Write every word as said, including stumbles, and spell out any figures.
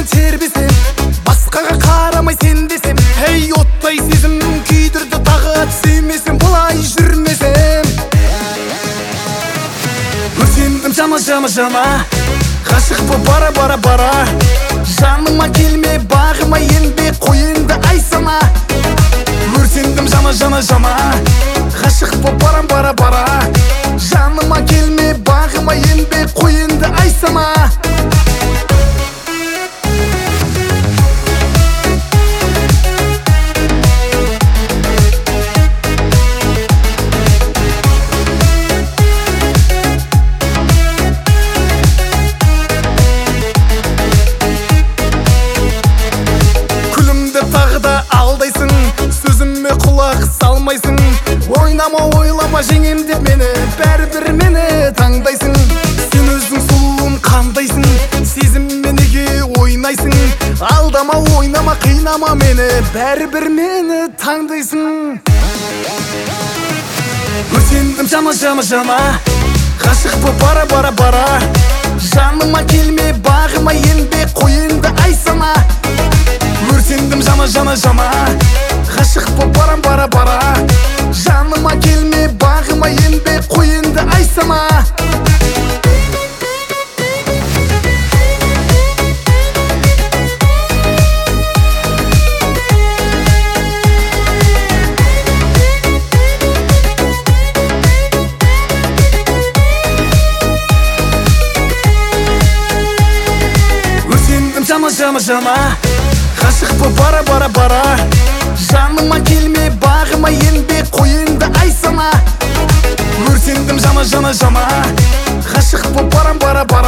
мен тербесем, басқаға қарамай сен десем, ей оттай сезім күйдірді тағы сүймесем, бұлай жүрмесем. Өртендім жама жама жама, ғашық боп бара бара бара, жаныма келме бағыма енбе қойынды ай сана. Өртендім жама жама жама, ғашық боп барам бара бара, жаныма келме бағыма енбе қойынды ай сана. Сөзіме құлақ салмайсың, ойнама ойлама жеңем деп мені, бәрібір мені таңдайсың. Сен өзің сұлуым қандайсың, сезіммен неге ойнайсың? Алдама ойнама қинама мені, бәрібір мені таңдайсың. Өртендім жама жама жама, ғашық боп бара бара бара, жаныма келме бағыма енбе қойынды ай сана. Өртендім жама жама жама, ғашық боп барам бара бара, жаныма келме бағыма енбе қойынды ай сана. Өртендім жама жама жама, ғашық боп бара бара бара, жаныма келме бағыма енбе қойынды ай сана. Өртендім жама жама жама, ғашық боп барам бара бара.